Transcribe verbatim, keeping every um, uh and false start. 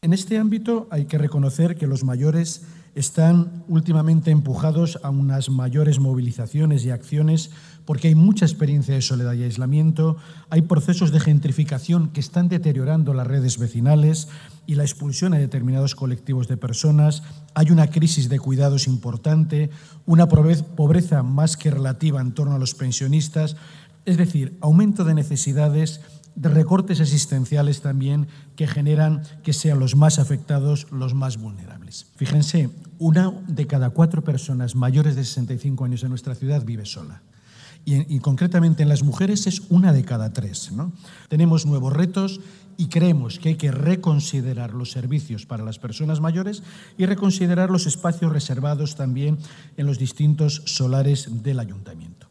En este ámbito hay que reconocer que los mayores están últimamente empujados a unas mayores movilizaciones y acciones porque hay mucha experiencia de soledad y aislamiento, hay procesos de gentrificación que están deteriorando las redes vecinales y la expulsión a determinados colectivos de personas, hay una crisis de cuidados importante, una pobreza más que relativa en torno a los pensionistas, es decir, aumento de necesidades, de recortes asistenciales también que generan que sean los más afectados, los más vulnerables. Fíjense, una de cada cuatro personas mayores de sesenta y cinco años en nuestra ciudad vive sola. Y, en, y concretamente en las mujeres es una de cada tres, ¿no? Tenemos nuevos retos y creemos que hay que reconsiderar los servicios para las personas mayores y reconsiderar los espacios reservados también en los distintos solares del ayuntamiento.